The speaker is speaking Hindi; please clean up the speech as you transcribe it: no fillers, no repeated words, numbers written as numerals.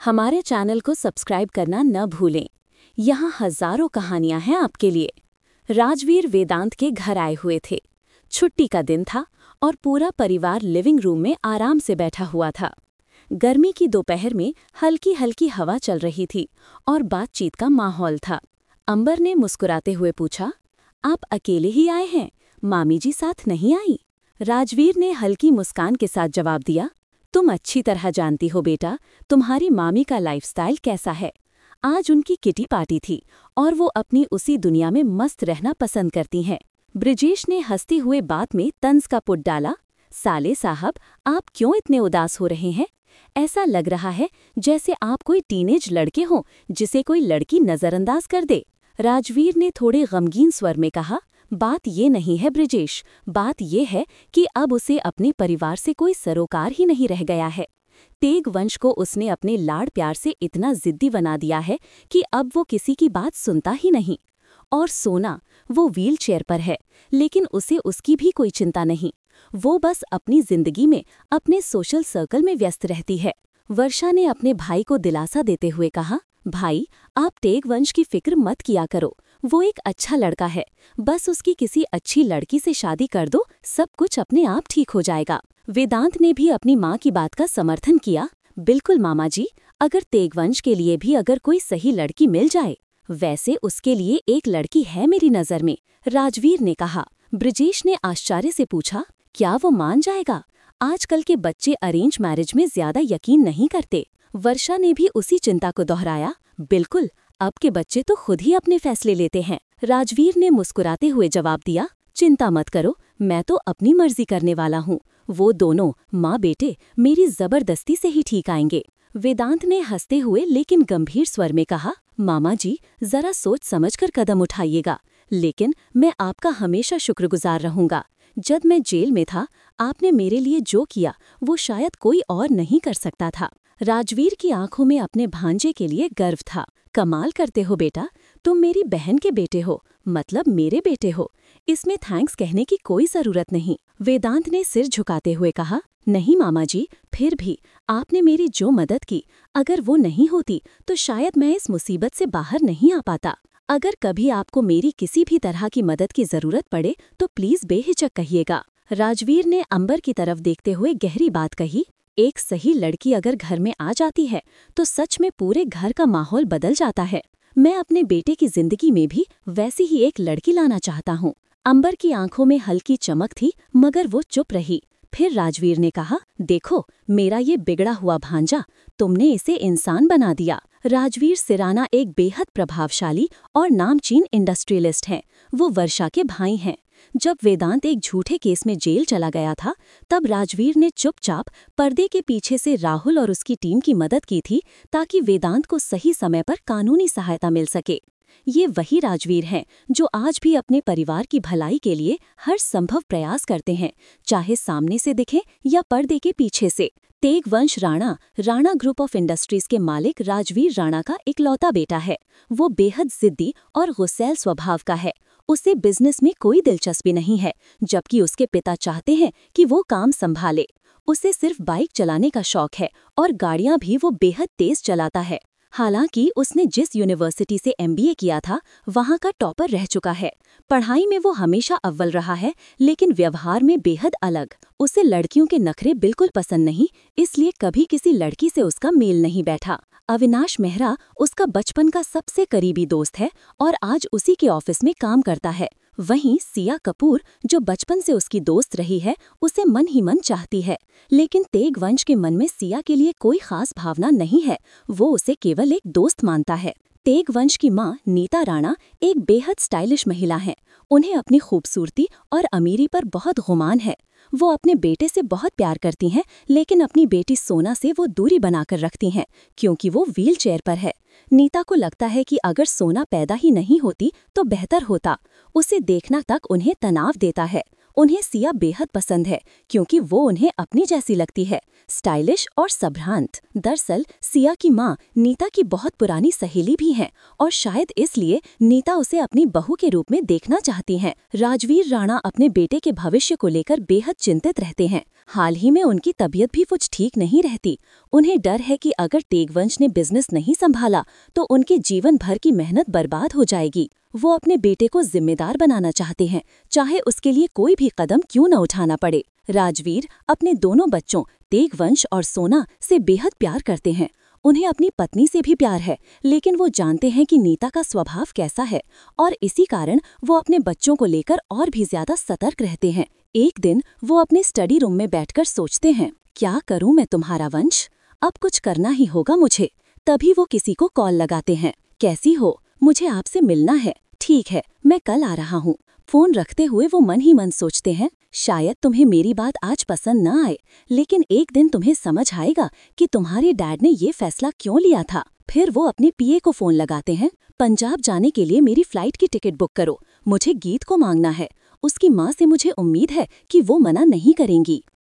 हमारे चैनल को सब्सक्राइब करना न भूलें। यहाँ हजारों कहानियां हैं आपके लिए। राजवीर वेदांत के घर आए हुए थे। छुट्टी का दिन था और पूरा परिवार लिविंग रूम में आराम से बैठा हुआ था। गर्मी की दोपहर में हल्की हल्की हवा चल रही थी और बातचीत का माहौल था। अंबर ने मुस्कुराते हुए पूछा, आप अकेले ही आए हैं? मामी जी साथ नहीं आई? राजवीर ने हल्की मुस्कान के साथ जवाब दिया, तुम अच्छी तरह जानती हो बेटा, तुम्हारी मामी का लाइफस्टाइल कैसा है। आज उनकी किटी पार्टी थी और वो अपनी उसी दुनिया में मस्त रहना पसंद करती हैं। ब्रिजेश ने हंसते हुए बात में तंज का पुट डाला, साले साहब, आप क्यों इतने उदास हो रहे हैं? ऐसा लग रहा है जैसे आप कोई टीनेज लड़के हों जिसे कोई लड़की नजरअंदाज कर दे। राजवीर ने थोड़े गमगीन स्वर में कहा, बात ये नहीं है ब्रिजेश, बात ये है कि अब उसे अपने परिवार से कोई सरोकार ही नहीं रह गया है। तेग वंश को उसने अपने लाड़ प्यार से इतना जिद्दी बना दिया है कि अब वो किसी की बात सुनता ही नहीं। और सोना, वो व्हील चेयर पर है, लेकिन उसे उसकी भी कोई चिंता नहीं। वो बस अपनी जिंदगी में अपने सोशल सर्कल में व्यस्त रहती है। वर्षा ने अपने भाई को दिलासा देते हुए कहा, भाई, आप तेग वंश की फिक्र मत किया करो, वो एक अच्छा लड़का है, बस उसकी किसी अच्छी लड़की से शादी कर दो, सब कुछ अपने आप ठीक हो जाएगा। वेदांत ने भी अपनी माँ की बात का समर्थन किया, बिल्कुल मामा जी, अगर तेगवंश के लिए भी अगर कोई सही लड़की मिल जाए। वैसे उसके लिए एक लड़की है मेरी नज़र में, राजवीर ने कहा। ब्रिजेश ने आश्चर्य से पूछा, क्या वो मान जाएगा? आजकल के बच्चे अरेंज मैरिज में ज्यादा यकीन नहीं करते। वर्षा ने भी उसी चिंता को दोहराया, बिल्कुल, अब के बच्चे तो खुद ही अपने फैसले लेते हैं। राजवीर ने मुस्कुराते हुए जवाब दिया, चिंता मत करो, मैं तो अपनी मर्जी करने वाला हूँ। वो दोनों माँ बेटे मेरी जबरदस्ती से ही ठीक आएंगे। वेदांत ने हंसते हुए लेकिन गंभीर स्वर में कहा, मामा जी, जरा सोच समझकर कदम उठाइएगा, लेकिन मैं आपका हमेशा शुक्रगुजार रहूंगा। जब मैं जेल में था, आपने मेरे लिए जो किया वो शायद कोई और नहीं कर सकता था। राजवीर की आंखों में अपने भांजे के लिए गर्व था। कमाल करते हो बेटा, तुम मेरी बहन के बेटे हो, मतलब मेरे बेटे हो, इसमें थैंक्स कहने की कोई जरूरत नहीं। वेदांत ने सिर झुकाते हुए कहा, नहीं मामा जी, फिर भी आपने मेरी जो मदद की, अगर वो नहीं होती तो शायद मैं इस मुसीबत से बाहर नहीं आ पाता। अगर कभी आपको मेरी किसी भी तरह की मदद की जरूरत पड़े तो प्लीज बेहिचक कहिएगा। राजवीर ने अंबर की तरफ देखते हुए गहरी बात कही, एक सही लड़की अगर घर में आ जाती है तो सच में पूरे घर का माहौल बदल जाता है। मैं अपने बेटे की जिंदगी में भी वैसी ही एक लड़की लाना चाहता हूँ। अंबर की आंखों में हल्की चमक थी, मगर वो चुप रही। फिर राजवीर ने कहा, देखो मेरा ये बिगड़ा हुआ भांजा, तुमने इसे इंसान बना दिया। राजवीर सिराना एक बेहद प्रभावशाली और नामचीन इंडस्ट्रियलिस्ट हैं। वो वर्षा के भाई हैं। जब वेदांत एक झूठे केस में जेल चला गया था, तब राजवीर ने चुपचाप पर्दे के पीछे से राहुल और उसकी टीम की मदद की थी, ताकि वेदांत को सही समय पर कानूनी सहायता मिल सके। ये वही राजवीर हैं जो आज भी अपने परिवार की भलाई के लिए हर संभव प्रयास करते हैं, चाहे सामने से दिखे या पर्दे के पीछे से। तेग वंश राणा ग्रुप ऑफ इंडस्ट्रीज के मालिक राजवीर राणा का इकलौता बेटा है। वो बेहद जिद्दी और गुस्सैल स्वभाव का है। उसे बिजनेस में कोई दिलचस्पी नहीं है, जबकि उसके पिता चाहते हैं कि वो काम संभाले। उसे सिर्फ बाइक चलाने का शौक है और गाड़ियां भी वो बेहद तेज चलाता है। हालांकि उसने जिस यूनिवर्सिटी से MBA किया था, वहां का टॉपर रह चुका है। पढ़ाई में वो हमेशा अव्वल रहा है, लेकिन व्यवहार में बेहद अलग। उसे लड़कियों के नखरे बिल्कुल पसंद नहीं, इसलिए कभी किसी लड़की से उसका मेल नहीं बैठा। अविनाश मेहरा उसका बचपन का सबसे करीबी दोस्त है और आज उसी के ऑफिस में काम करता है। वहीं सिया कपूर, जो बचपन से उसकी दोस्त रही है, उसे मन ही मन चाहती है। लेकिन तेग वंश के मन में सिया के लिए कोई खास भावना नहीं है, वो उसे केवल एक दोस्त मानता है। तेग वंश की मां नीता राणा एक बेहद स्टाइलिश महिला हैं। उन्हें अपनी खूबसूरती और अमीरी पर बहुत गुमान है। वो अपने बेटे से बहुत प्यार करती हैं, लेकिन अपनी बेटी सोना से वो दूरी बनाकर रखती हैं, क्योंकि वो व्हील चेयर पर है। नीता को लगता है कि अगर सोना पैदा ही नहीं होती तो बेहतर होता। उसे देखना तक उन्हें तनाव देता है। उन्हें सिया बेहद पसंद है क्योंकि वो उन्हें अपनी जैसी लगती है, स्टाइलिश और संभ्रांत। दरअसल सिया की माँ नीता की बहुत पुरानी सहेली भी हैं और शायद इसलिए नीता उसे अपनी बहू के रूप में देखना चाहती हैं। राजवीर राणा अपने बेटे के भविष्य को लेकर बेहद चिंतित रहते हैं। हाल ही में उनकी तबीयत भी कुछ ठीक नहीं रहती। उन्हें डर है कि अगर तेगवंश ने बिजनेस नहीं संभाला तो उनके जीवन भर की मेहनत बर्बाद हो जाएगी। वो अपने बेटे को जिम्मेदार बनाना चाहते हैं, चाहे उसके लिए कोई भी कदम क्यों न उठाना पड़े। राजवीर अपने दोनों बच्चों तेगवंश और सोना से बेहद प्यार करते हैं। उन्हें अपनी पत्नी से भी प्यार है, लेकिन वो जानते हैं कि नीता का स्वभाव कैसा है और इसी कारण वो अपने बच्चों को लेकर और भी ज्यादा सतर्क रहते हैं। एक दिन वो अपने स्टडी रूम में बैठकर सोचते हैं, क्या करूं मैं तुम्हारा वंश, अब कुछ करना ही होगा मुझे। तभी वो किसी को कॉल लगाते हैं। कैसी हो, मुझे आपसे मिलना है। ठीक है, मैं कल आ रहा हूँ। फोन रखते हुए वो मन ही मन सोचते हैं, शायद तुम्हें मेरी बात आज पसंद न आए, लेकिन एक दिन तुम्हें समझ आएगा कि तुम्हारे डैड ने ये फैसला क्यों लिया था। फिर वो अपने पीए को फोन लगाते हैं। पंजाब जाने के लिए मेरी फ्लाइट की टिकट बुक करो, मुझे गीत को मांगना है। उसकी माँ से मुझे उम्मीद है कि वो मना नहीं करेंगी।